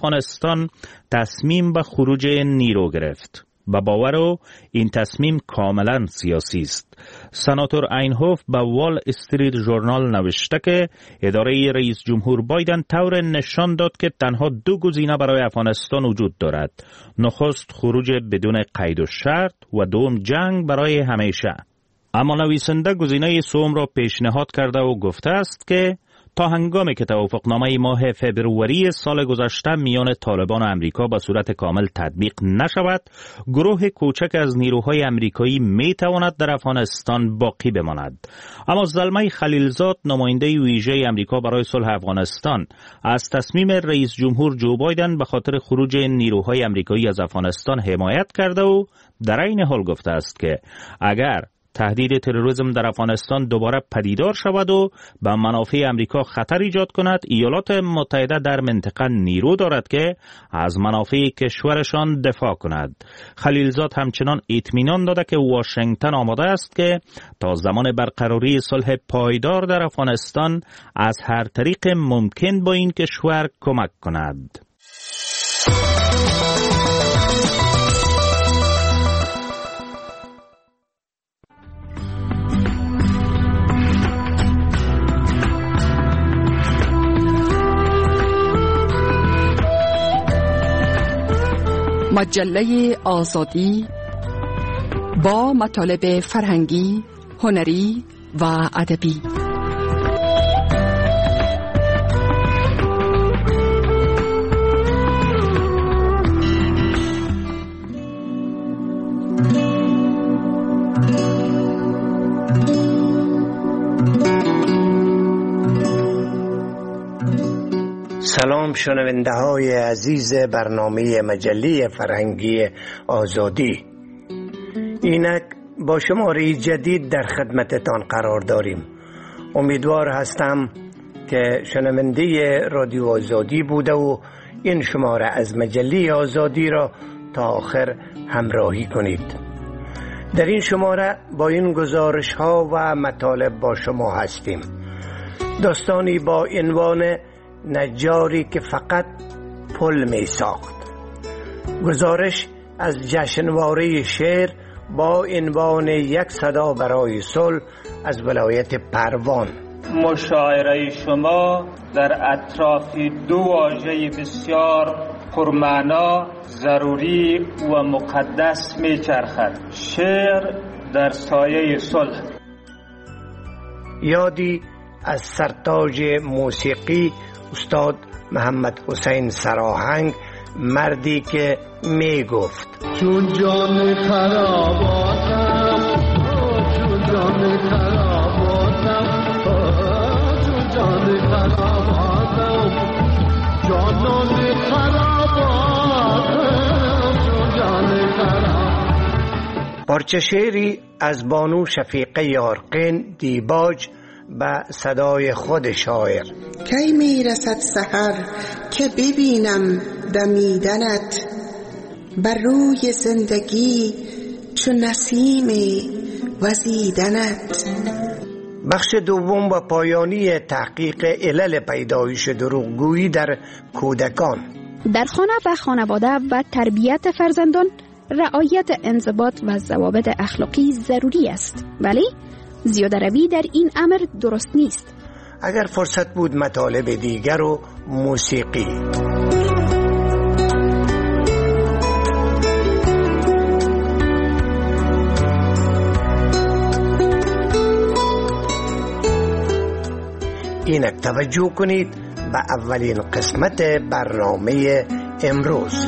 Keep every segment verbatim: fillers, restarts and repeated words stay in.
افغانستان تصمیم به خروج نیرو گرفت. با باور او این تصمیم کاملا سیاسی است. سناتور اینهوف به وال استریت ژورنال نوشته که اداره رئیس جمهور بایدن طور نشان داد که تنها دو گزینه برای افغانستان وجود دارد: نخست خروج بدون قید و شرط و دوم جنگ برای همیشه. اما نویسنده گزینه سوم را پیشنهاد کرده و گفته است که تا هنگامی که توافقنامه ماه فوریه سال گذشته میان طالبان و امریکا به صورت کامل تطبیق نشود، گروه کوچک از نیروهای امریکایی می تواند در افغانستان باقی بماند. اما زلمه خلیلزاد، نماینده ویژه امریکا برای صلح افغانستان، از تصمیم رئیس جمهور جو بایدن به خاطر خروج نیروهای امریکایی از افغانستان حمایت کرده و در این حال گفته است که اگر تهدید تروریسم در افغانستان دوباره پدیدار شود و به منافع امریکا خطر ایجاد کند، ایالات متحده در منطقه نیرو دارد که از منافع کشورشان دفاع کند. خلیلزاد همچنان اطمینان داده که واشنگتن آماده است که تا زمان برقراری صلح پایدار در افغانستان از هر طریق ممکن با این کشور کمک کند. مجله آزادی با مطالب فرهنگی، هنری و ادبی. سلام شنونده های عزیز برنامه مجله فرهنگی آزادی. اینک با شماره جدید در خدمتتان قرار داریم. امیدوار هستم که شنونده رادیو آزادی بوده و این شماره از مجله آزادی را تا آخر همراهی کنید. در این شماره با این گزارش ها و مطالب با شما هستیم. داستانی با عنوان نجاری که فقط پل می ساخت. گزارش از جشنواره شعر با عنوان یک صدا برای صلح از ولایت پروان. مشاعره شما در اطراف دو واژه بسیار پرمعنا، ضروری و مقدس می چرخد: شعر در سایه صلح. یادی از سرتاج موسیقی استاد محمد حسین سراهنگ، مردی که می گفت چون جان خراباتم، چون جان خراباتم، چون جان خراباتم، جانان خراباتم، چون جان خراباتم. پارچه شعری از بانو شفیقه یارقین دیباج به صدای خود شاعر. کی میرسد سحر که ببینم دمیدنت، بر روی زندگی چو نسیم وزیدنت. بخش دوم و پایانی تحقیق علل پیدایش دروغگویی در کودکان. در خانه و خانواده و تربیت فرزندان رعایت انضباط و ضوابط اخلاقی ضروری است، ولی زیاده روی در این امر درست نیست. اگر فرصت بود مطالب دیگر و موسیقی. اینک توجه کنید به اولین قسمت برنامه امروز.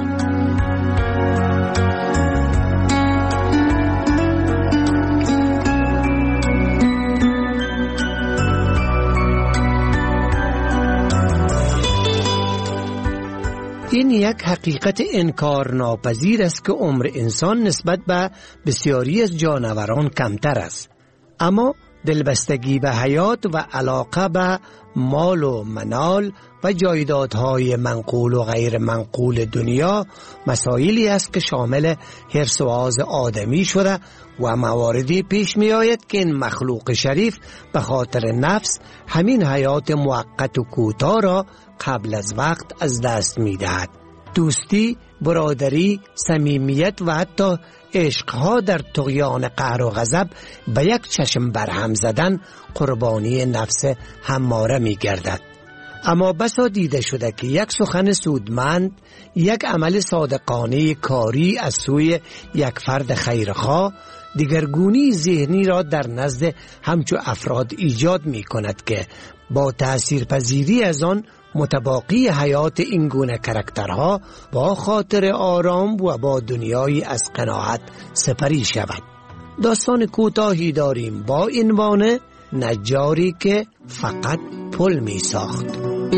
این یک حقیقت انکار ناپذیر است که عمر انسان نسبت به بسیاری از جانوران کمتر است، اما دلبستگی به حیات و علاقه به مال و منال و جایدادهای منقول و غیر منقول دنیا مسائلی است که شامل حرص و آز آدمی شده و مواردی پیش می آید که این مخلوق شریف به خاطر نفس همین حیات موقت و کوتاه را قبل از وقت از دست می دهد. دوستی، برادری، صمیمیت و حتی عشقها در طغیان قهر و غضب به یک چشم برهم زدن قربانی نفس هماره می گردد. اما بسا دیده شده که یک سخن سودمند، یک عمل صادقانه کاری از سوی یک فرد خیرخواه دیگرگونی ذهنی را در نزد همچو افراد ایجاد می کند که با تأثیرپذیری از آن متباقی حیات این گونه کرکترها با خاطر آرام و با دنیایی از قناعت سپری شود. داستان کوتاهی داریم با عنوان نجاری که فقط پل می ساخت.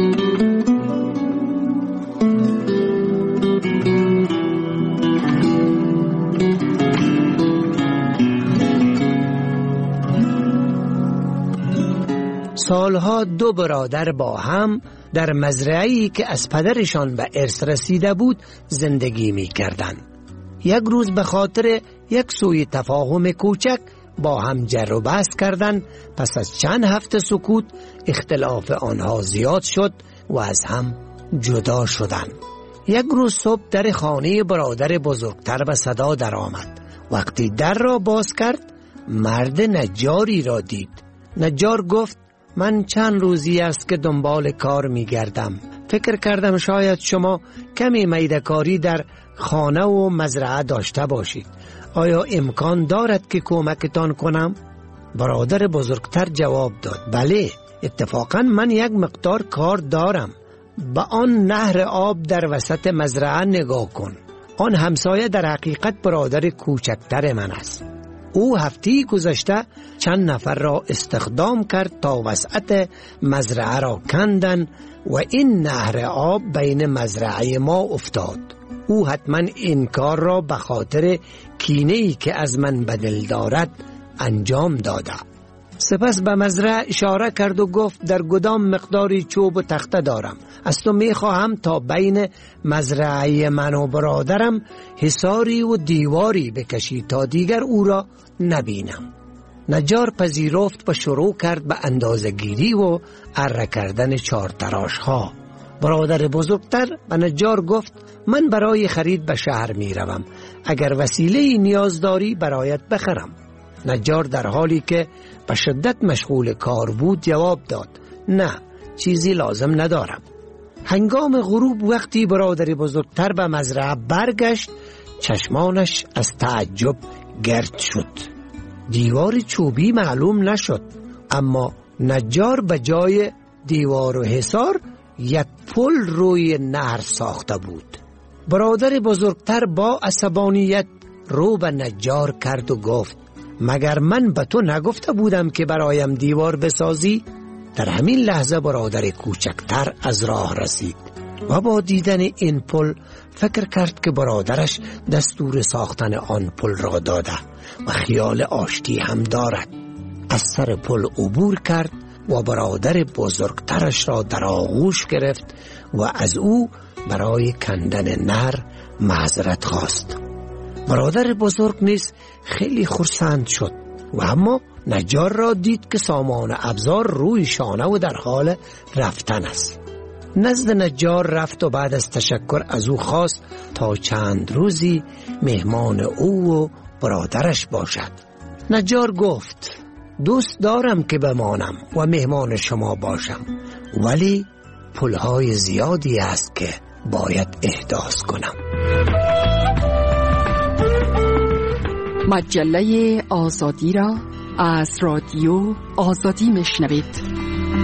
سالها دو برادر با هم در مزرعه‌ای که از پدرشان به ارث رسیده بود زندگی می کردند. یک روز به خاطر یک سوء تفاهم کوچک با هم جر و بحث کردند. پس از چند هفته سکوت اختلاف آنها زیاد شد و از هم جدا شدند. یک روز صبح در خانه برادر بزرگتر به صدا در آمد. وقتی در را باز کرد مرد نجاری را دید. نجار گفت من چند روزی است که دنبال کار می گردم. فکر کردم شاید شما کمی میده‌کاری در خانه و مزرعه داشته باشید. آیا امکان دارد که کمکتان کنم؟ برادر بزرگتر جواب داد بله، اتفاقا من یک مقدار کار دارم. به آن نهر آب در وسط مزرعه نگاه کن. آن همسایه در حقیقت برادر کوچکتر من است. او هفته گذشته چند نفر را استخدام کرد تا وسعت مزرعه را کندن و این نهر آب بین مزرعه ما افتاد. او حتما این کار را به خاطر کینه‌ای که از من به دل دارد انجام داده. سپس به مزرعه اشاره کرد و گفت در گدام مقداری چوب و تخته دارم. از تو می خواهم تا بین مزرعه من و برادرم حصاری و دیواری بکشی تا دیگر او را نبینم. نجار پذیرفت و شروع کرد به اندازه‌گیری و اره کردن چارتراش ها. برادر بزرگتر به نجار گفت من برای خرید به شهر می روم. اگر وسیله نیاز داری برایت بخرم. نجار در حالی که به شدت مشغول کار بود جواب داد نه، چیزی لازم ندارم. هنگام غروب وقتی برادر بزرگتر به مزرعه برگشت چشمانش از تعجب گرد شد. دیوار چوبی معلوم نشد، اما نجار به جای دیوار و حصار یک پل روی نهر ساخته بود. برادر بزرگتر با عصبانیت رو به نجار کرد و گفت مگر من به تو نگفته بودم که برایم دیوار بسازی؟ در همین لحظه برادر کوچکتر از راه رسید و با دیدن این پل فکر کرد که برادرش دستور ساختن آن پل را داده و خیال آشتی هم دارد. از سر پل عبور کرد و برادر بزرگترش را در آغوش گرفت و از او برای کندن نهر معذرت خواست. برادر بزرگ نیز خیلی خرسند شد و اما نجار را دید که سامان ابزار روی شانه و در حال رفتن است. نزد نجار رفت و بعد از تشکر از او خواست تا چند روزی مهمان او و برادرش باشد. نجار گفت دوست دارم که بمانم و مهمان شما باشم، ولی پولهای زیادی است که باید احداث کنم. مجله آزادی را از رادیو آزادی میشنوید.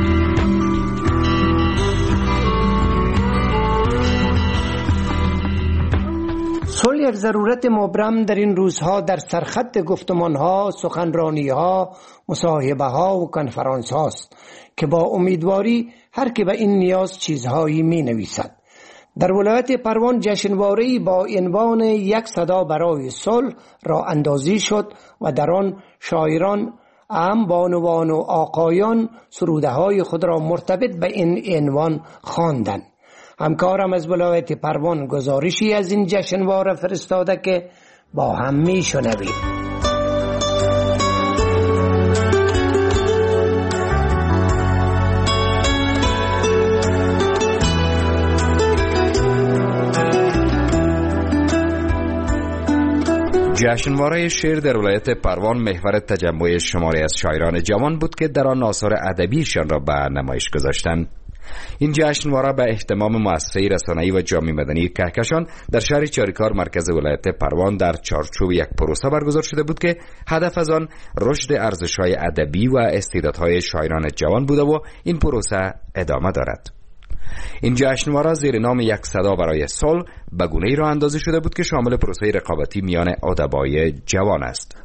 صلح یک ضرورت مبرم در این روزها در سرخط گفتمانها، سخنرانیها، مصاحبهها و کنفرانس هاست که با امیدواری هر که به این نیاز چیزهایی می نویسد. در ولایت پروان جشنواره‌ای با عنوان یک صدا برای صلح راه اندازی شد و در آن شاعران، اعم بانوان و آقایان سروده‌های خود را مرتبط به این عنوان خواندند. همکارم از ولایت پروان گزارشی از این جشنواره فرستاده که با هم میشنویم. جشنواره شعر در ولایت پروان محور تجمع شماری از شاعران جوان بود که در آن آثار ادبیشان را به نمایش گذاشتند. این جشنواره به اهتمام مؤسسه رسانه‌ای و جامعه مدنی کهکشان در شهر چاریکار مرکز ولایت پروان در چارچوب یک پروسه برگزار شده بود که هدف از آن رشد ارزش‌های ادبی و استعدادهای شاعران جوان بوده و این پروسه ادامه دارد. این جشنواره زیر نام یک صدا برای صلح به گونه‌ای راه اندازی شده بود که شامل پروسه رقابتی میان ادبای جوان است.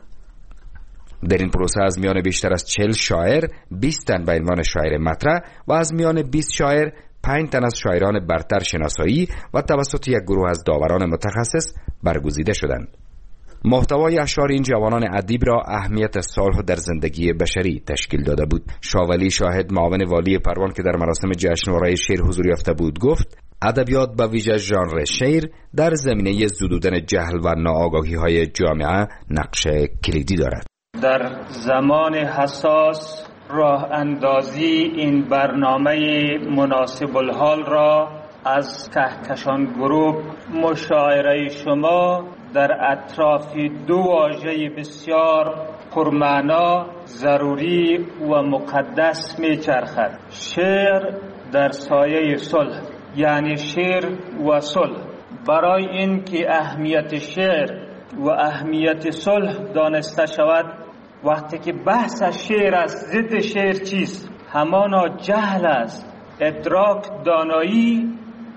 در این پروسه از میان بیشتر از چهل شاعر بیست تن به عنوان شاعر مطرح و از میان بیست شاعر پنج تن از شاعران برتر شناسایی و توسط یک گروه از داوران متخصص برگزیده شدند. محتوای اشعار این جوانان ادیب را اهمیت صلح در زندگی بشری تشکیل داده بود. شاولی شاهد معاون والی پروان که در مراسم جشنواره شعر حضور یافته بود گفت ادبیات به ویژه ژانر شعر در زمینه زدودن جهل و ناآگاهی های جامعه نقش کلیدی دارد. در زمان حساس راه اندازی این برنامه مناسب الحال را از کهکشان گروپ مشاعره شما در اطراف دو واژه بسیار پرمعنا، ضروری و مقدس می چرخد. شعر در سایه صلح، یعنی شعر و صلح. برای این که اهمیت شعر و اهمیت صلح دانسته شود، وقتی که بحث شعر است، ضد شعر چیست؟ همانا جهل است. ادراک دانایی،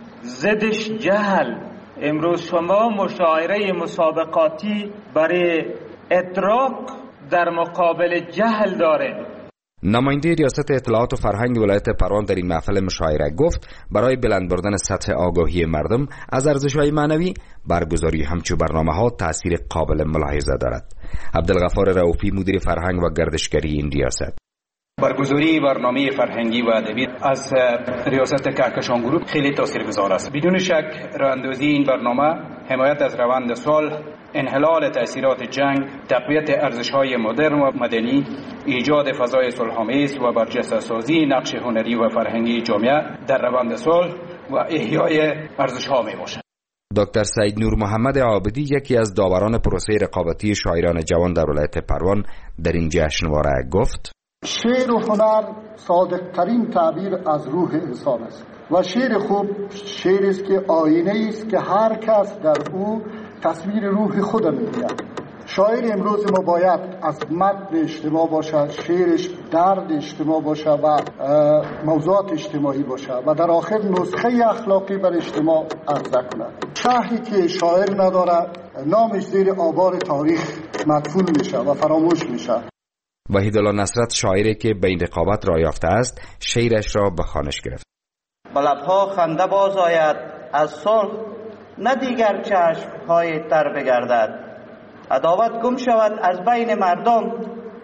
ضدش جهل. امروز شما مشاعره مسابقاتی برای ادراک در مقابل جهل داره. نماینده ریاست اطلاعات و فرهنگ ولایت پروان در این محفل مشاعره گفت برای بلند بردن سطح آگاهی مردم از ارزش‌های معنوی برگزاری همچون برنامه‌ها تأثیر قابل ملاحظه دارد. عبدالغفار رؤوفی مدیر فرهنگ و گردشگری این ریاست: برگزاری برنامه فرهنگی و ادبی از ریاست کهکشان گروپ خیلی تاثیرگذار است. بدون شک راه‌اندازی این برنامه حمایت از روند صلح، انحلال تأثیرات جنگ، تقویت ارزش‌های مدرن و مدنی، ایجاد فضای صلح‌آمیز و برجسته سازی نقش هنری و فرهنگی جامعه در روند صلح و احیای ارزش‌ها میباشد. دکتر سعید نور محمد عابدی یکی از داوران پروسه رقابتی شاعران جوان در ولایت پروان در این جشنواره گفت: شعر و هنر صادق ترین تعبیر از روح انسان است و شعر خوب شعر است که آینه است که هر کس در او تصویر روح خود می‌بیند. شاعر امروز ما باید از متن اجتماع باشه، شعرش درد اجتماع باشه و موضوعات اجتماعی باشه و در آخر نسخه اخلاقی بر اجتماع عرضه کنه. شهری که شاعر نداره نامش زیر آوار تاریخ مدفون میشه و فراموش میشه. وحیدالله نصرت شاعری که به این رقابت راه یافته است شعرش را به خوانش گرفت. به لب‌ها خنده باز آید از صلح، نه دیگر چشم‌های تر بگردد. عداوت گم شود از بین مردم،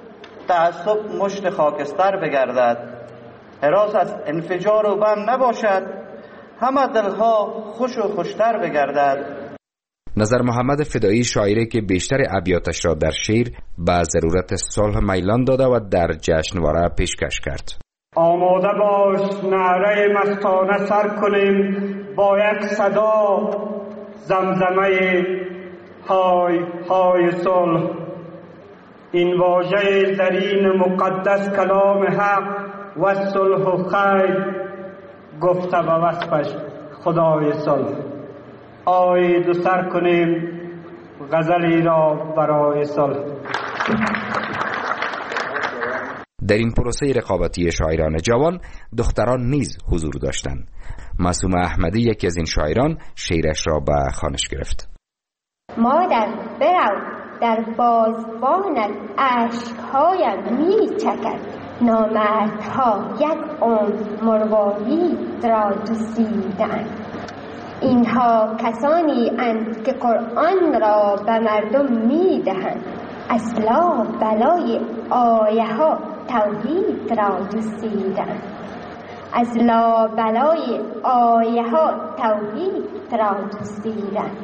تعصب مشت خاکستر بگردد. هراس از انفجار و بم نباشد، همه دلها خوش و خوشتر بگردد. نظر محمد فدایی شاعری که بیشتر ابیاتش را در شعر به ضرورت صلح میلان داده و در جشنواره پیشکش کرد. آماده باش نعره مستانه سر کنیم با یک صدا زمزمه های های صلح. این واژه زرین مقدس کلام حق و صلح و خیر گفته به وصفش خدای صلح. آیید و سر کنیم غزلی را برای صلح. در این پروسه رقابتی شاعران جوان دختران نیز حضور داشتند. معصومه احمدی یکی از این شاعران شعرش را به خوانش گرفت. مادر برو در بازبانت اشکهایم می چکد، نامردها یک عمر مروارید را دوسیدند. اینها کسانی اند که قرآن را به مردم می دهند، اصلا بلای آیه ها توحید را دوسیدند. از لا بلای آیه ها توحید را دوسیدند.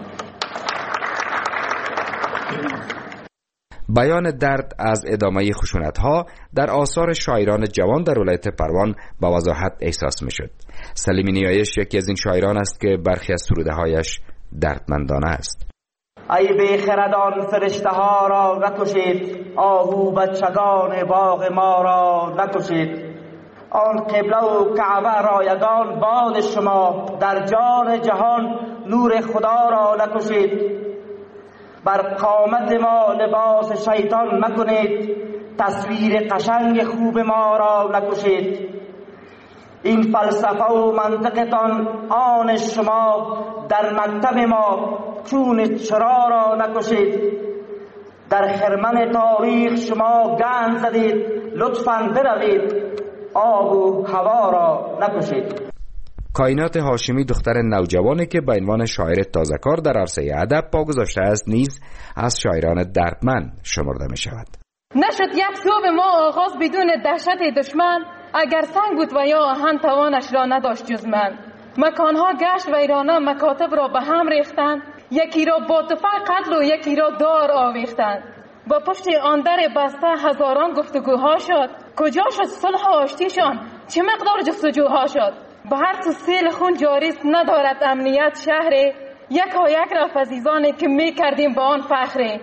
بیان درد از ادامه خشونت‌ها در آثار شاعران جوان در ولایت پروان با وضاحت احساس می‌شد. سلیمی نیایش یکی از این شاعران است که برخی از سروده‌هایش دردمندانه است. ای بیخردان فرشته ها را نکشید، آهو بچگان باغ ما را نکشید. آن قبله و کعبه رایگان باد شما، در جان جهان نور خدا را نکشید. بر قامت ما لباس شیطان مکنید، تصویر قشنگ خوب ما را نکشید. این فلسفه و منطقتان آن شما، در مکتب ما چون چرا را نکشید. در خرمن تاریخ شما گند زدید، لطفاً بروید، آب و هوا را نکشید. کائنات هاشمی دختر نوجوانی که به عنوان شاعر تازه‌کار در عرصه ادب پا گذاشته است نیز از شاعران دردمند شمرده می شود. نشد یک صبح ما آغاز بدون دهشت دشمن، اگر سنگ بود و یا آهن توانش را نداشت جز من. مکانها گشت و ایرانا مکاتب را به هم ریختند، یکی را با تفنگ قتل و یکی را دار آویختند. با پشت آن در بسته هزاران گفتگوها شد، کجا شد صلح و آشتیشان، چه مقدار جستجوها شد. به هر سو سیل خون جاری است، ندارد امنیت شهری، یک ها یک رفت عزیزانی که می کردیم با آن فخری.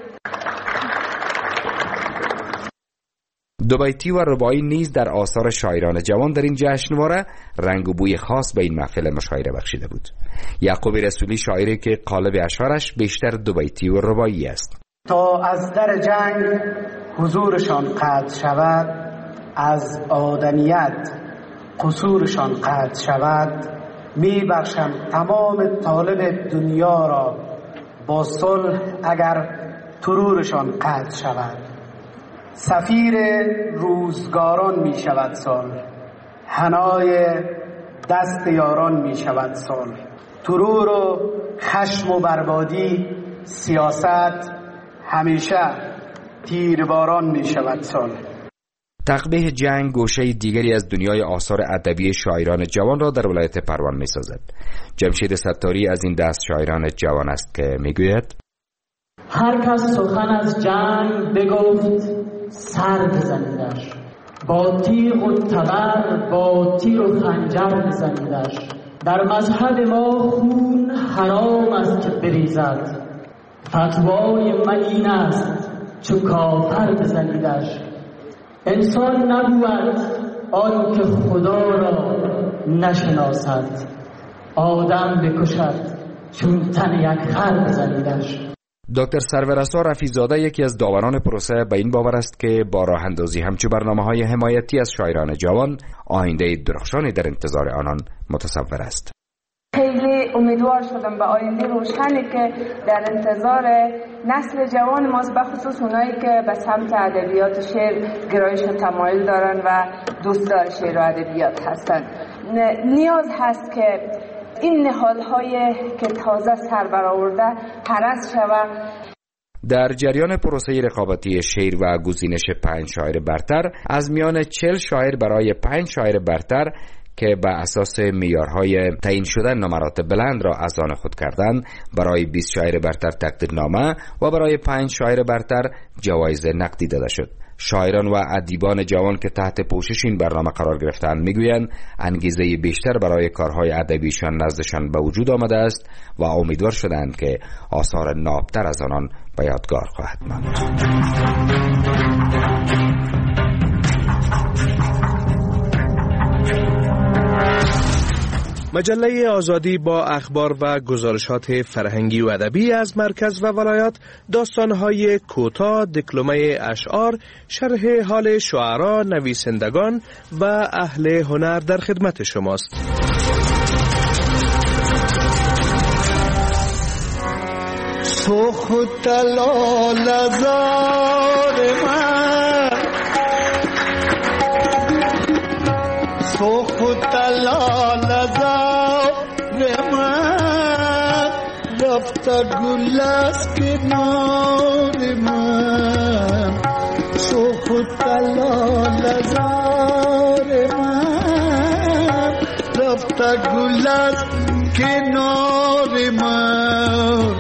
دو بیتی و رباعی نیز در آثار شاعران جوان در این جشنواره رنگ و بوی خاص به این محفل مشاعره بخشیده بود. یعقوب رسولی شاعری که قالب اشعارش بیشتر دو بیتی و رباعی است. تا از در جنگ حضورشان قطع شود، از آدمیت قصورشان قطع شود، می بخشم تمام طالب دنیا را با صلح اگر ترورشان قطع شود. سفیر روزگاران می شود صلح، حنای دست یاران می شود صلح. ترور و خشم و بربادی سیاست، همیشه تیرباران می شود صلح. تقبیح جنگ گوشه دیگری از دنیای آثار ادبی شاعران جوان را در ولایت پروان می سازد. جمشید ستاری از این دست شاعران جوان است که می گوید: هر کس سخن از جنگ بگفت سر بزنیدش، با تیغ و تبر با تیر و خنجر بزنیدش. در مذهب ما خون حرام است که بریزد، فتوای من این است چو کافر بزنیدش. انسان نبود آن که خدا را نشناسد، آدم بکشد چون تن یک خر بزنیدش. دکتر سرورسا رفیع‌زاده یکی از داوران پروسه به این باور است که با راه اندازی همچو برنامه‌های حمایتی از شاعران جوان آینده درخشانی در انتظار آنان متصور است. خیلی امیدوار شدم به آینده روشنی که در انتظار نسل جوان ماست، به خصوص اونایی که به سمت ادبیات شعر گرایش و تمایل دارن و دوستدار شعر و ادبیات هستن. نیاز هست که این نهال‌های که تازه سر برآورده هرس شود. در جریان پروسه رقابتی شعر و گزینش پنج شاعر برتر، از میان چهل شاعر برای پنج شاعر برتر که به اساس معیارهای تعیین شده نمرات بلند را از آن خود کردند، برای بیست شاعر برتر تقدیرنامه و برای پنج شاعر برتر جوایز نقدی داده شد. شاعران و ادیبان جوان که تحت پوشش این برنامه قرار گرفتند میگویند انگیزه بیشتر برای کارهای ادبیشان نزدشان به وجود آمده است و امیدوار شدند که آثار نابتر از آنان به یادگار خواهد ماند. مجله آزادی با اخبار و گزارشات فرهنگی و ادبی از مرکز و ولایات، داستان‌های کوتاه، دکلمه اشعار، شرح حال شعرا، نویسندگان و اهل هنر در خدمت شماست. سخت لالزار من، سخت لالزار من، رفت گل از کنار من. سخت لالزار من، رفت گل از کنار من.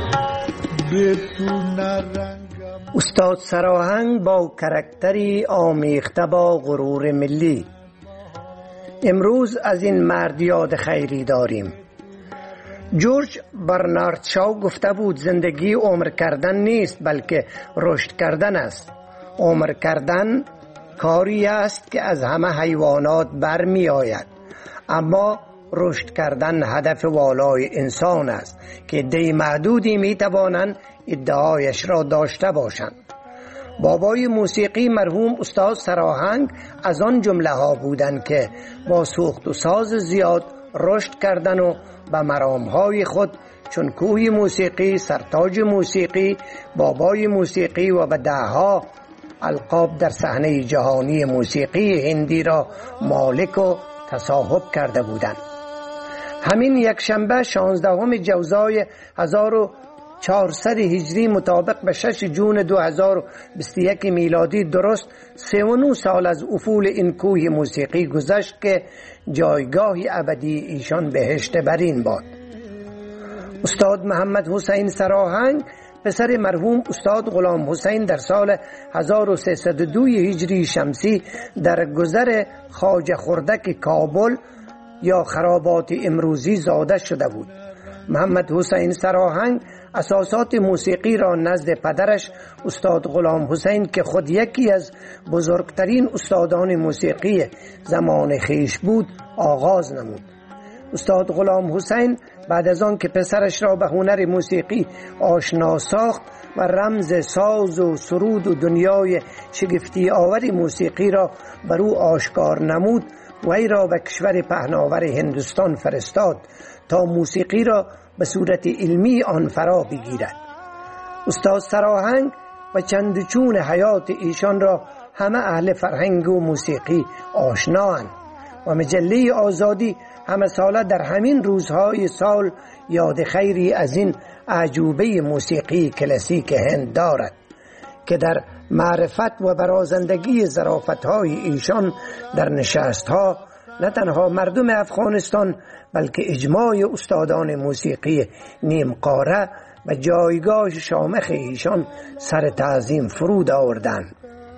استاد سراهنگ با کرکتری آمیخته با غرور ملی. امروز از این مرد یاد خیری داریم. جورج برنارد شاو گفته بود زندگی عمر کردن نیست بلکه رشد کردن است. عمر کردن کاری است که از همه حیوانات برمی آید، اما رشد کردن هدف والای انسان است که عده معدودی می توانند ادعایش را داشته باشند. بابای موسیقی مرحوم استاد سراهنگ از آن جمله ها بودند که با سوخت و ساز زیاد رشد کردن و به مرامهای خود چون کوه موسیقی، سرتاج موسیقی، بابای موسیقی و به دهها القاب در صحنه جهانی موسیقی هندی را مالک و تصاحب کرده بودند. همین یک شنبه شانزدهم جوزای هزار و چهارصد هجری مطابق به شش جون دو هزار و بیست و یک میلادی درست سی و نه سال از افول این کوه موسیقی گذشت که جایگاهی ابدی ایشان بهشت برین باد. استاد محمد حسین سراهنگ پسر مرحوم استاد غلام حسین در سال هزار و سیصد و دو هجری شمسی در گذر خواجه خردک کابل یا خرابات امروزی زاده شده بود. محمد حسین سراهنگ اساسات موسیقی را نزد پدرش استاد غلام حسین که خود یکی از بزرگترین استادان موسیقی زمان خیش بود آغاز نمود. استاد غلام حسین بعد از آن که پسرش را به هنر موسیقی آشنا ساخت و رمز ساز و سرود و دنیای شگفتی آور موسیقی را بر او آشکار نمود، وی را به کشور پهناور هندوستان فرستاد تا موسیقی را به صورت علمی آن فرا بگیرد. استاد سراهنگ و چندچون حیات ایشان را همه اهل فرهنگ و موسیقی آشنااند و مجله آزادی همه ساله در همین روزهای سال یاد خیری از این اعجوبه موسیقی کلاسیک هند دارد که در معرفت و برازندگی ظرافت‌های ایشان در نشست‌ها نه تنها مردم افغانستان بلکه اجماع استادان موسیقی نیم قاره و جایگاه شامخ ایشان سر تعظیم فرود آوردند.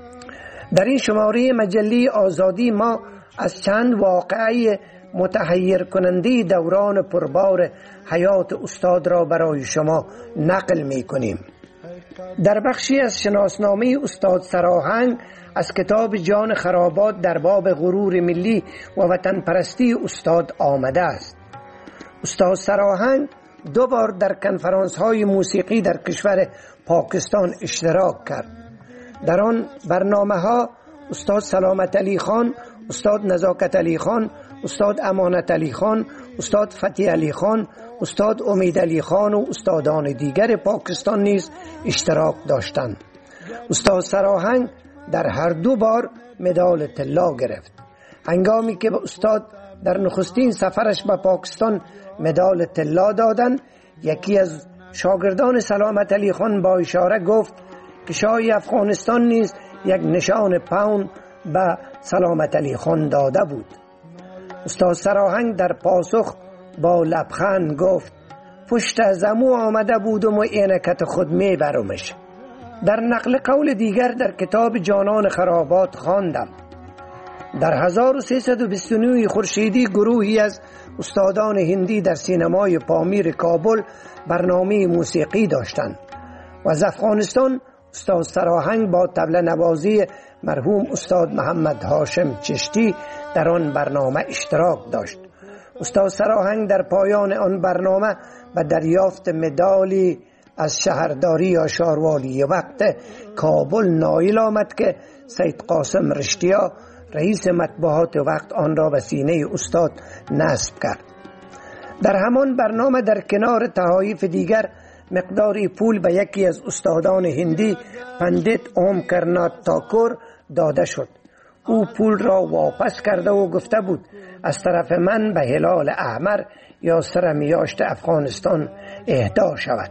در این شماره مجله آزادی ما از چند واقعه متحیر کننده دوران پربار حیات استاد را برای شما نقل می کنیم. در بخشی از شناسنامه استاد سراهنگ از کتاب جان خرابات در باب غرور ملی و وطن پرستی استاد آمده است. استاد سراهنگ دو بار در کنفرانس های موسیقی در کشور پاکستان اشتراک کرد. در آن برنامه ها استاد سلامت علی خان، استاد نزاکت علی خان، استاد امانت علی خان، استاد فتح علی خان، استاد امید علی خان و استادان دیگر پاکستان نیز اشتراک داشتند. استاد سراهنگ در هر دو بار مدال طلا گرفت. هنگامی که به استاد در نخستین سفرش به پاکستان مدال طلا دادند، یکی از شاگردان سلامت علی خان با اشاره گفت که شاه افغانستان نیز یک نشان پوند به سلامت علی خان داده بود. استاد سراهنگ در پاسخ با لبخند گفت پشت از امو آمده بودم و اینکت خود میبرمش. در نقل قول دیگر در کتاب جانان خرابات خواندم در هزار و سیصد و بیست و نه خورشیدی گروهی از استادان هندی در سینمای پامیر کابل برنامه موسیقی داشتند و از افغانستان استاد سراهنگ با طبل نوازی مرحوم استاد محمد هاشم چشتی در آن برنامه اشتراک داشت. استاد سراهنگ در پایان آن برنامه به دریافت مدالی از شهرداری یا شاروالی وقت کابل نایل آمد که سید قاسم رشتیا رئیس مطبوعات وقت آن را به سینه استاد نصب کرد. در همان برنامه در کنار تحایف دیگر مقداری پول به یکی از استادان هندی پندیت اوم کرنات تاکور داده شد. او پول را واپس کرده و گفته بود از طرف من به هلال احمر یا سرمیاشت افغانستان اهدا شود.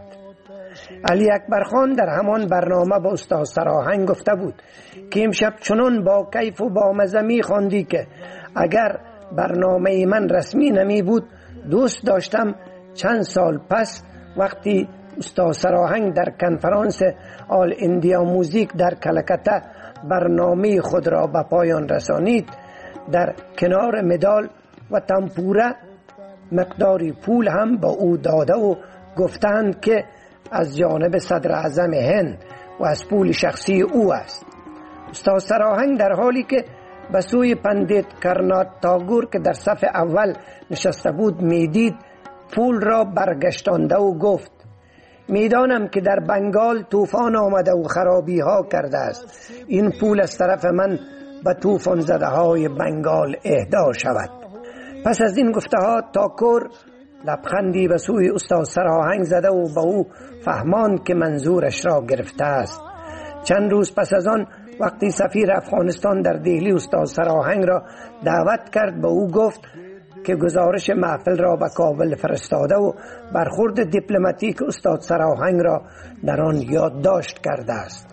علی اکبر خان در همان برنامه با استاد سراهنگ گفته بود که امشب چنان با کیف و با مزه می خواندی که اگر برنامه من رسمی نمی بود دوست داشتم چند سال پس وقتی استاد سراهنگ در کنفرانس آل اندیا موزیک در کلکته برنامه خود را به پایان رسانید در کنار مدال و تمپوره مقداری پول هم با او داده و گفتند که از جانب صدر اعظم هند و از پول شخصی او است. استاد سراهنگ در حالی که به سوی پندیت کرنات تاگور که در صف اول نشسته بود میدید، پول را برگشتانده و گفت: میدانم که در بنگال طوفان آمده و خرابی ها کرده است. این پول از طرف من به طوفان زده های بنگال اهدا شود. پس از این گفته ها تاکور لبخندی به سوی استاد سراهنگ زده و به او فهماند که منظورش را گرفته است. چند روز پس از آن وقتی سفیر افغانستان در دهلی استاد سراهنگ را دعوت کرد، به او گفت که گزارش محفل را به کابل فرستاده و برخورد دیپلماتیک استاد سراهنگ را در آن یادداشت کرده است.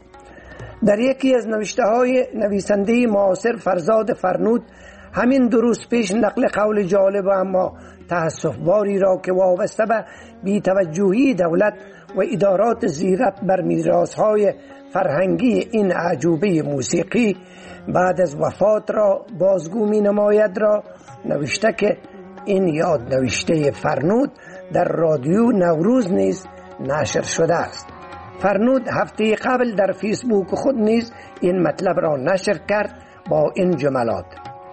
در یکی از نوشته های نویسنده معاصر فرزاد فرنود همین دو روز پیش نقل قول جالب و اما تأسف باری را که وابسته به بی‌توجهی دولت و ادارات زیرت بر میراث‌های فرهنگی این عجوبه موسیقی بعد از وفات را بازگو می نماید را نوشته که این یاد نوشته فرنود در رادیو نوروز نیز نشر شده است. فرنود هفته قبل در فیسبوک خود نیز این مطلب را نشر کرد با این جملات: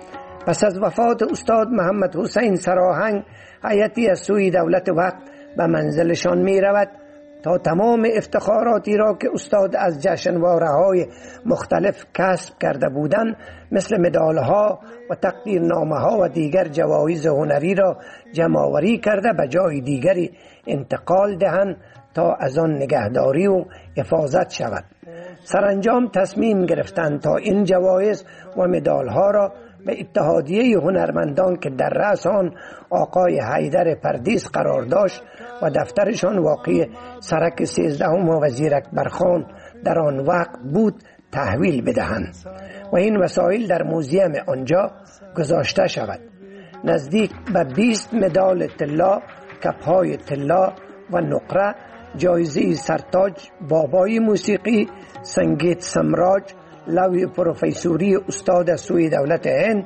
پس از وفات استاد محمد حسین سراهنگ هیئتی از سوی دولت وقت به منزلشان می رود تا تمام افتخاراتی را که استاد از جشنواره های مختلف کسب کرده بودند مثل مدالها و تقدیرنامه ها و دیگر جوایز هنری را جمع‌آوری کرده به جای دیگری انتقال دهند تا از آن نگهداری و حفاظت شود. سرانجام تصمیم گرفتند تا این جوایز و مدالها را به اتحادیه هنرمندان که در رأس آن آقای حیدر پردیس قرار داشت و دفترشان واقع سرک سیزدهم وزیر اکبرخان در آن وقت بود تحویل بدهند و این وسایل در موزیم آنجا گذاشته شود. نزدیک به بیست مدال طلا، کپ‌های طلا و نقره، جایزه سرتاج بابای موسیقی، سنگیت سمراج، لوی پروفیسوری استاد از سوی دولت هند،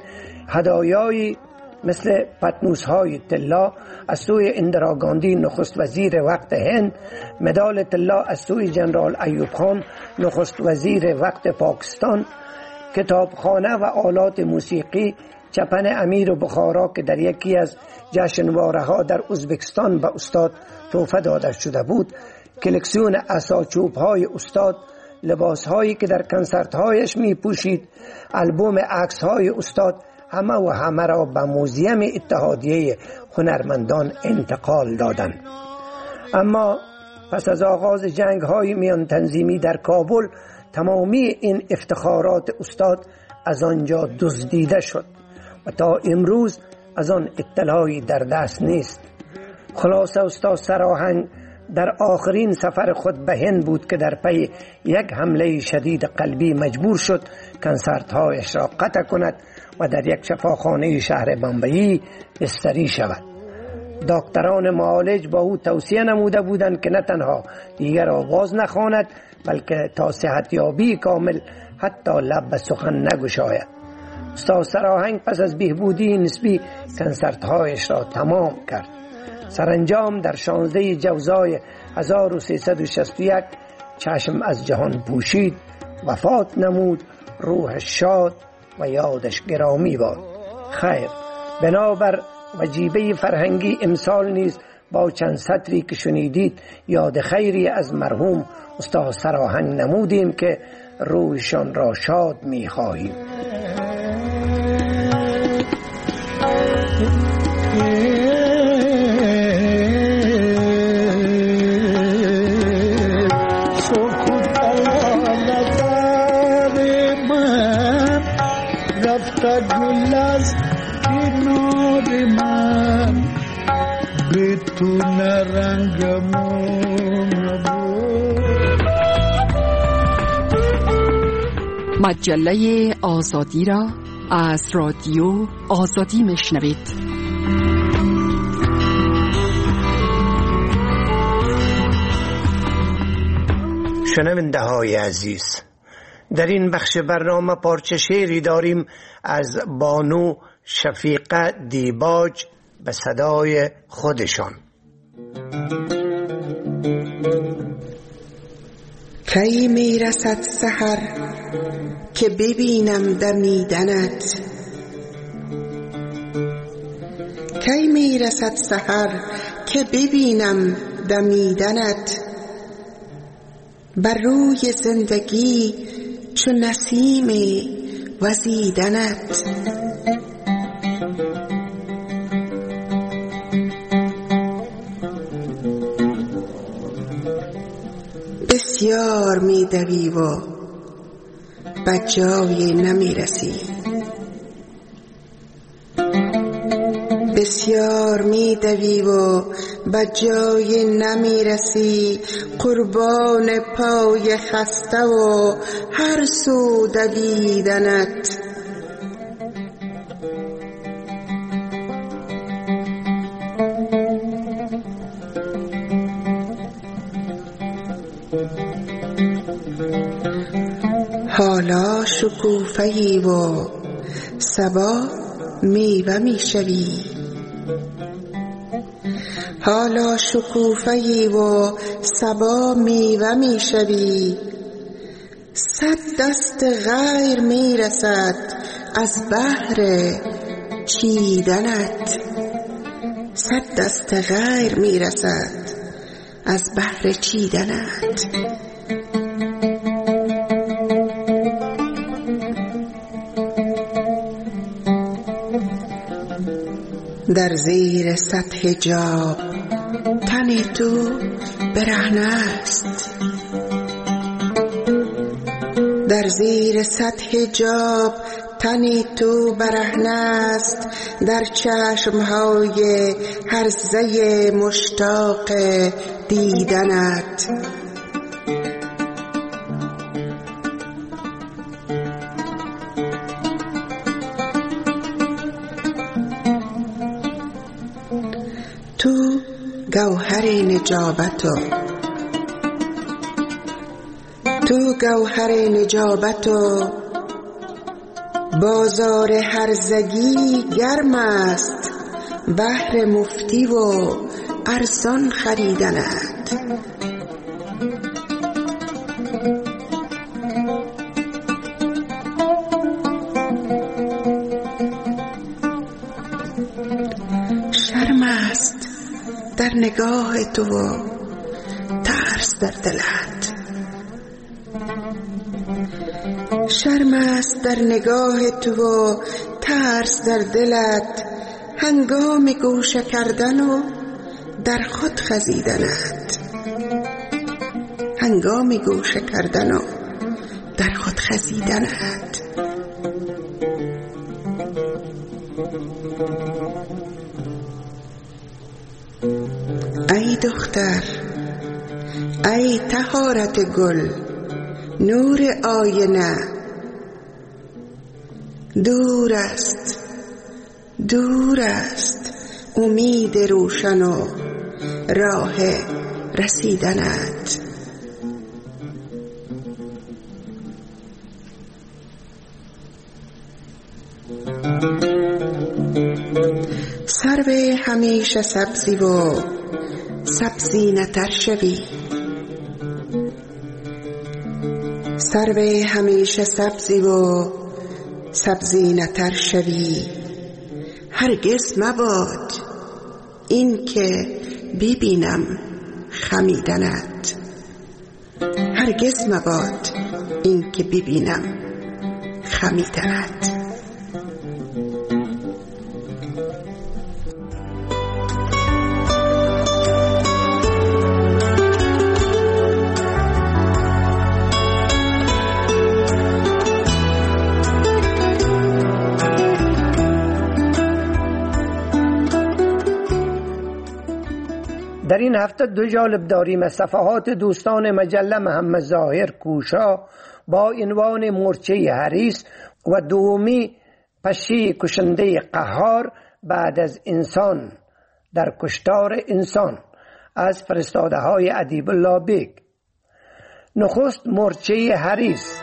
هدایایی مثل پتنوس های طلا از سوی اندرا گاندی نخست وزیر وقت هند، مدال طلا از سوی جنرال ایوب خان نخست وزیر وقت پاکستان، کتابخانه و آلات موسیقی، چپن امیر بخارا که در یکی از جشنواره ها در ازبکستان به استاد تحفه داده شده بود، کلکسیون عصاچوب های استاد، لباس هایی که در کنسرت هایش می پوشید، البوم عکس های استاد، همه و همه را به موزیم اتحادیه هنرمندان انتقال دادند. اما پس از آغاز جنگ های میان تنظیمی در کابل تمامی این افتخارات استاد از آنجا دزدیده شد و تا امروز از آن اطلاعی در دست نیست. خلاصه استاد سراهنگ در آخرین سفر خود به هند بود که در پی یک حمله شدید قلبی مجبور شد کنسرت هایش را قطع کند و در یک شفاخانه شهر بمبئی بستری شود. دکتران معالج با او توصیه نموده بودند که نه تنها دیگر آواز نخواند بلکه تا صحتیابی کامل حتی لب به سخن نگشاید. استاد سراهنگ پس از بهبودی نسبی کنسرت هایش را تمام کرد. سرانجام در شانزده جوزای هزار و سیصد و شصت و یک چشم از جهان پوشید، وفات نمود، روح شاد و یادش گرامی باد. خیر، بنابر وجیبه فرهنگی امسال نیز با چند سطری که شنیدید یاد خیری از مرحوم استاد سراهنگ نمودیم که روحشان را شاد می خواهیم. مجله آزادی را از رادیو آزادی میشنوید. شنونده های عزیز، در این بخش برنامه پارچه شعری داریم از بانو شفیقه دیباج به صدای خودشان. کی میرسد سحر که ببینم دمیدنت، کی میرسد سحر که ببینم دمیدنت، بر روی زندگی چو نسیم وزیدنت. بسیار می دوی و به جای نمی رسی، بسیار می دوی و به جای نمی رسی، قربان پای خسته و هر سو دویدنت. حالا شکوفه‌ای و صبا میوه میشوی، حالا شکوفه‌ای و صبا میوه میشوی، صد دست غیر میرسد از بهر چیدنت، صد دست غیر میرسد از بهر چیدنت. در زیر صد حجاب تن تو برهنه است، در زیر صد حجاب تن تو برهنه است، در چشمهای هرزه مشتاق دیدنت. تو گوهر نجابت و تو گوهر نجابت و بازار هرزگی گرم است، بهر مفتی و ارزان خریدنت. شرم است در نگاه تو و ترس در دلت، شرم است در نگاه تو و ترس در دلت، هنگام گوشه کردن و در خود خزیدنت، هنگام گوشه کردن و در خود خزیدنت. ای دختر، ای طهارت گل، نور آینه، دور است دور است امید روشن و راه رسیدنت. سرو همیشه سبزی و سبزی نتر شوی، سرو همیشه سبزی و سبزی نتر شوی، هرگز مباد این که ببینم خمیدنت، هرگز مباد این که ببینم خمیدنت. در این هفته دو جالب داریم از صفحات دوستان مجله محمد ظاهر کوشا با عنوان مورچه حریص و دومی پشه کشنده قهار بعد از انسان در کشتار انسان از فرستاده های ادیب الله بیگ. نخست مورچه حریص.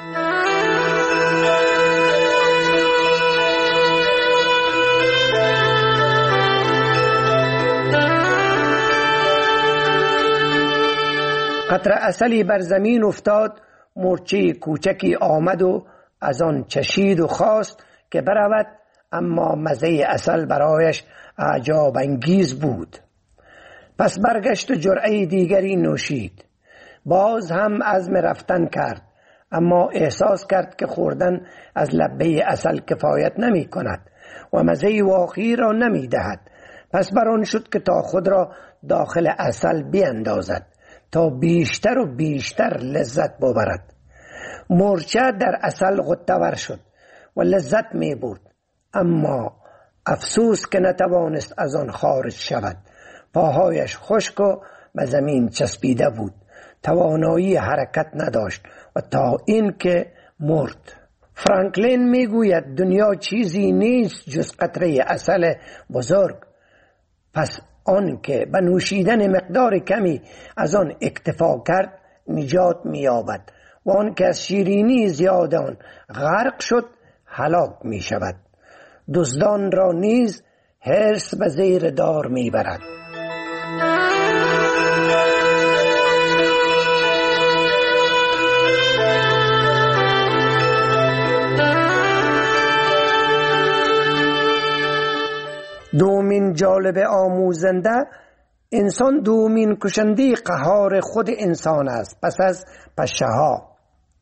قطره عسلی بر زمین افتاد، مورچه کوچکی آمد و از آن چشید و خواست که برود، اما مزه عسل برایش عجاب انگیز بود. پس برگشت و جرعه دیگری نوشید. باز هم عزم رفتن کرد، اما احساس کرد که خوردن از لبه عسل کفایت نمی کند و مزه واقعی را نمی دهد. پس بر آن شد که تا خود را داخل عسل بیندازد تا بیشتر و بیشتر لذت ببرد. مورچه در عسل غطه‌ور شد و لذت می بود، اما افسوس که نتوانست از آن خارج شود. پاهایش خشک و به زمین چسبیده بود، توانایی حرکت نداشت و تا این که مرد. فرانکلین میگوید دنیا چیزی نیست جز قطره عسل بزرگ، پس آن که به نوشیدن مقدار کمی از آن اکتفا کرد نجات می‌یابد و آن که از شیرینی زیاد آن غرق شد هلاک می شود. دزدان را نیز حرص به زیر دار می برد. دومین جالب آموزنده، انسان دومین کشنده قهار خود انسان است پس از پشه ها.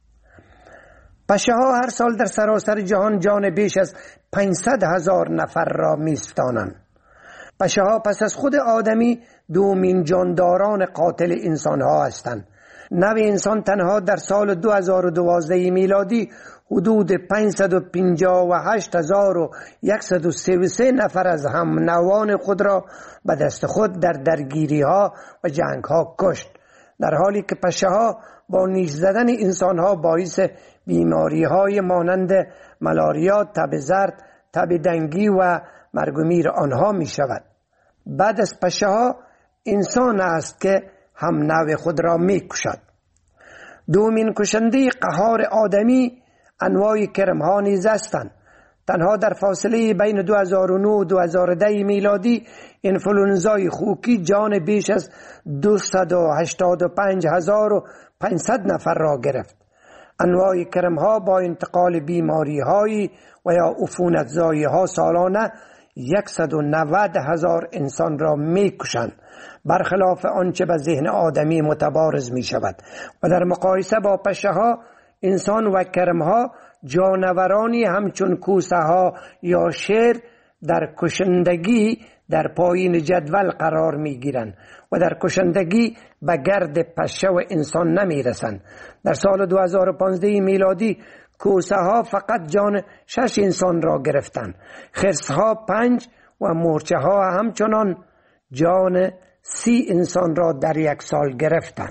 پشه ها هر سال در سراسر جهان جان بیش از پانصد هزار نفر را میستانند. پشه ها پس از خود آدمی دومین جانداران قاتل انسان ها هستند. نوع انسان تنها در سال دو هزار و دوازده میلادی حدود پانصد و پنجاه و هشت هزار و صد و سی و سه نفر از هم نوان خود را به دست خود در درگیری ها و جنگ ها کشت، در حالی که پشه ها با نیش زدن انسان ها باعث بیماری های مانند ملاریا، تب زرد، تب دنگی و مرگ و میر آنها می شود. بعد از پشه ها انسان است که هم نوع خود را می کشد. دومین کشنده قهار آدمی انواع کرم ها نیز هستند. تنها در فاصله بین دو هزار و نه و دو هزار و ده میلادی انفلوئنزای خوکی جان بیش از دویست و هشتاد و پنج هزار و پانصد نفر را گرفت. انواع کرم ها با انتقال بیماری هایی و یا عفونت زایی ها سالانه صد و نود هزار انسان را می کشند، برخلاف آنچه به ذهن آدمی متبارز می شود. و در مقایسه با پشه ها، انسان و کرم ها جانورانی همچون کوسه ها یا شیر در کشندگی در پایین جدول قرار می گیرند و در کشندگی به گرد پشه و انسان نمی رسند. در سال دو هزار و پانزده میلادی کوسه ها فقط جان شش انسان را گرفتند، خرس ها پنج و مورچه ها همچنان جان سی انسان را در یک سال گرفتند.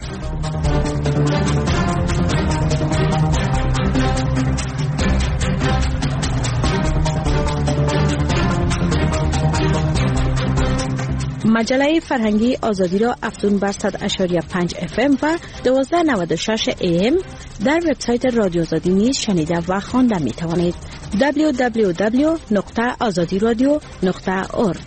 مجله فرهنگی آزادی را افزون بر صد و پنج اف ام و دوازده نود و شش ای ام در وبسایت رادیو آزادی نیز شنیده و خوانده می توانید. دبلیو دبلیو دبلیو نقطه آزادی رادیو نقطه اورگ.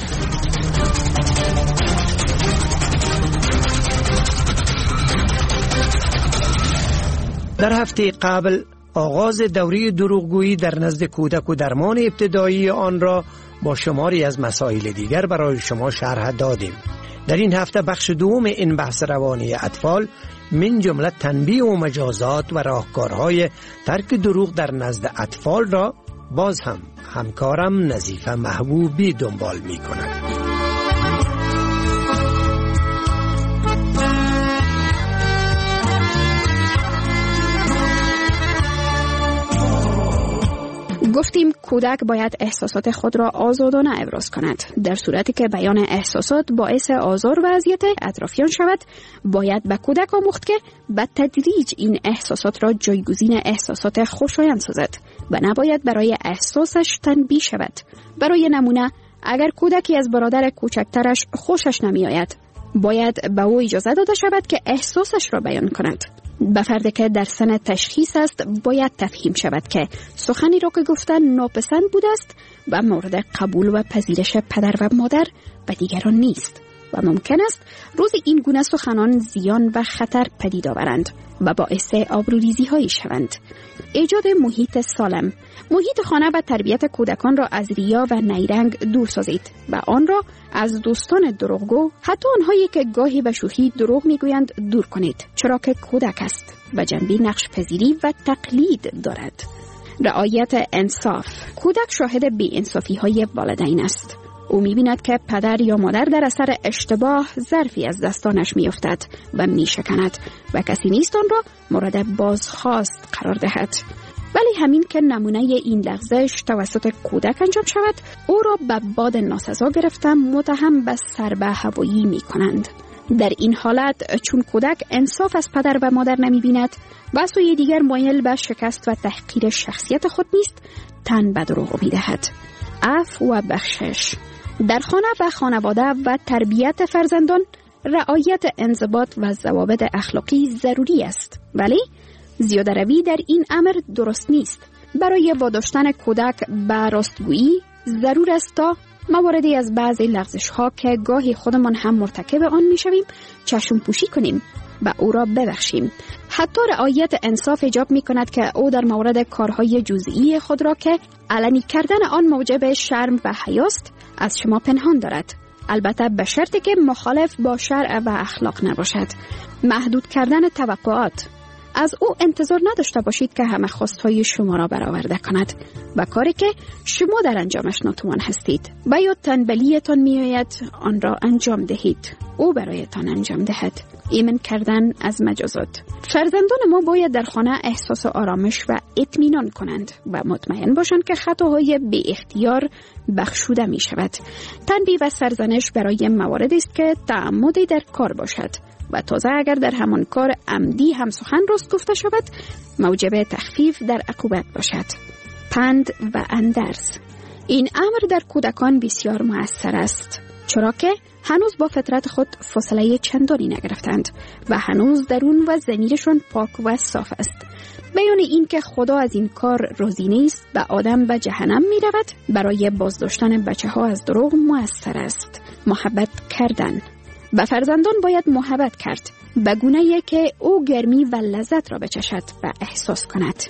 در هفته قبل آغاز دوره دروغگویی در نزد کودک و درمان ابتدایی آن را با شماری از مسائل دیگر برای شما شرح دادیم. در این هفته بخش دوم این بحث روانی اطفال من جمله تنبیه و مجازات و راهکارهای ترک دروغ در نزد اطفال را باز هم همکارم نظیفه محبوبی دنبال می کند. گفتیم کودک باید احساسات خود را آزادانه ابراز کند. در صورتی که بیان احساسات باعث آزار و اذیت اطرافیان شود، باید به کودک آموخت که به تدریج این احساسات را جایگزین احساسات خوشایند سازد و نباید برای احساسش تنبیه شود. برای نمونه، اگر کودکی از برادر کوچکترش خوشش نمی آید، باید به او اجازه داده شود که احساسش را بیان کند. به فردی که در سن تشخیص است باید تفهیم شود که سخنی را که گفتن ناپسند بوده است و مورد قبول و پذیرش پدر و مادر و دیگران نیست. و ممکن است روز این گونه سخنان زیان و خطر پدید آورند و باعث آبروریزی هایی شوند. ایجاد محیط سالم. محیط خانه و تربیت کودکان را از ریا و نیرنگ دور سازید و آن را از دوستان دروغگو، حتی آنهایی که گاهی به شوخی دروغ میگویند، دور کنید، چرا که کودک است و جنبه نقش پذیری و تقلید دارد. رعایت انصاف. کودک شاهد بی‌انصافی های والدین است. او می‌بیند که پدر یا مادر در اثر اشتباه ظرفی از دستانش می‌افتد و می‌شکند و کسی نیست آن را مورد بازخواست قرار دهد. ولی همین که نمونه این لغزش توسط کودک انجام شود، او را به باد ناسزا گرفته متهم به سربه هوایی می‌کنند. در این حالت چون کودک انصاف از پدر و مادر نمی‌بیند و سوی دیگر مایل به شکست و تحقیر شخصیت خود نیست، تن به دروغ می‌دهد. عفو و بخشش. در خانه و خانواده و تربیت فرزندان رعایت انضباط و ضوابط اخلاقی ضروری است، ولی زیاده روی در این امر درست نیست. برای واداشتن کودک به راستگویی ضرور است تا مواردی از بعضی لغزش ها که گاهی خودمان هم مرتکب آن می شویم چشم پوشی کنیم و او را ببخشیم. حتی رعایت انصاف ایجاب می کند که او در مورد کارهای جزئی خود را که علنی کردن آن موجب شرم و حیاست از شما پنهان دارد، البته به شرطی که مخالف با شرع و اخلاق نباشد. محدود کردن توقعات. از او انتظار نداشته باشید که همه خواستهای شما را برآورده کند و کاری که شما در انجامش ناتوان هستید و یا تنبلیتان میآید آن را انجام دهید، او برایتان انجام دهد. ایمن کردن از مجازات. فرزندان ما باید در خانه احساس آرامش و اطمینان کنند و مطمئن باشند که خطاهای بی اختیار بخشوده می شود. تنبیه و سرزنش برای مواردی است که تعمدی در کار باشد و تازه اگر در همان کار عمدی هم سخن راست گفته شود موجب تخفیف در عقوبت باشد. پند و اندرز. این امر در کودکان بسیار مؤثر است، چرا که هنوز با فطرت خود فاصله چندانی نگرفتند و هنوز درون و ضمیرشان پاک و صاف است. بیان این که خدا از این کار راضی نیست و آدم به جهنم می رود برای بازداشتن بچه ها از دروغ مؤثر است. محبت کردن. به فرزندان باید محبت کرد به گونه‌ای که او گرمی و لذت را بچشد و احساس کند.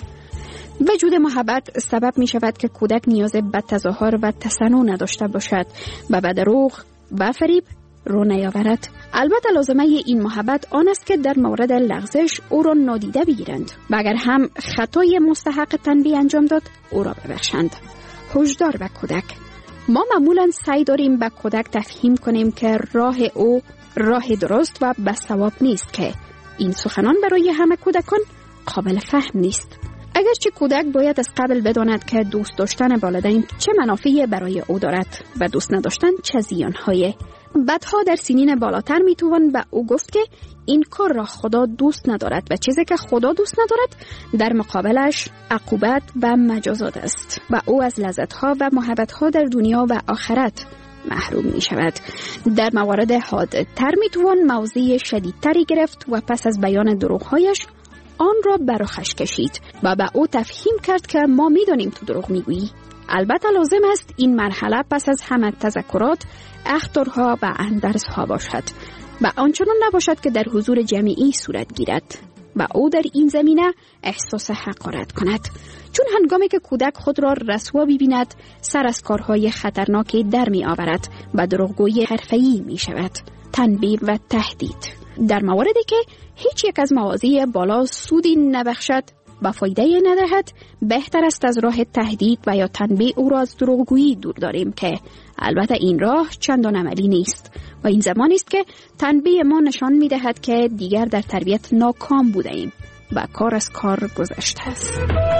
وجود محبت سبب می شود که کودک نیاز به تظاهر و تصنع نداشته باشد و به دروغ و فریب رو نیاورد. البته لازمه این محبت آن است که در مورد لغزش او را نادیده بگیرند و اگر هم خطای مستحق تنبیه انجام داد او را ببخشند. هشدار به کودک. ما معمولا سعی داریم به کودک تفهیم کنیم که راه او راه درست و به صواب نیست، که این سخنان برای همه کودکان قابل فهم نیست. اگرچه کودک باید از قبل بداند که دوست داشتن والدین چه منافعی برای او دارد و دوست نداشتن چه زیانهای. بعدها در سنین بالاتر میتوان به او گفت که این کار را خدا دوست ندارد و چیزی که خدا دوست ندارد در مقابلش عقوبت و مجازات است و او از لذتها و محبتها در دنیا و آخرت محروم می شود. در موارد حادتر می توان موضع شدیدتری گرفت و پس از بیان دروغهایش آن را برخش کشید و به او تفهیم کرد که ما می دانیم تو دروغ می گویی. البته لازم است این مرحله پس از همه تذکرات، اخطارها و اندرزها باشد و آنچنان نباشد که در حضور جمعی صورت گیرد و او در این زمینه احساس حقارت کند، چون هنگامی که کودک خود را رسوا ببیند سر از کارهای خطرناکی در می آورد و دروغگویی حرفه‌ای می شود. تنبیه و تهدید. در مواردی که هیچ یک از مواضیع بالا سودی نبخشد و فایده ندهد، بهتر است از راه تهدید و یا تنبیه او را از دروغگویی دور داریم، که البته این راه چندان عملی نیست و این زمانی است که تنبیه ما نشان می دهد که دیگر در تربیت ناکام بوده ایم و کار از کار گذشته است.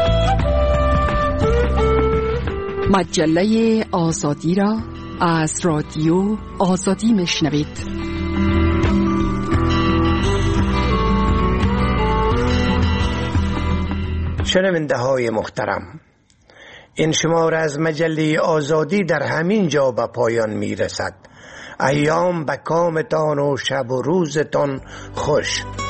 مجله آزادی را از رادیو آزادی میشنوید. شنونده های محترم، این شماره از مجله آزادی در همین جا به پایان می رسد. ایام به کامتان و شب و روزتان خوش.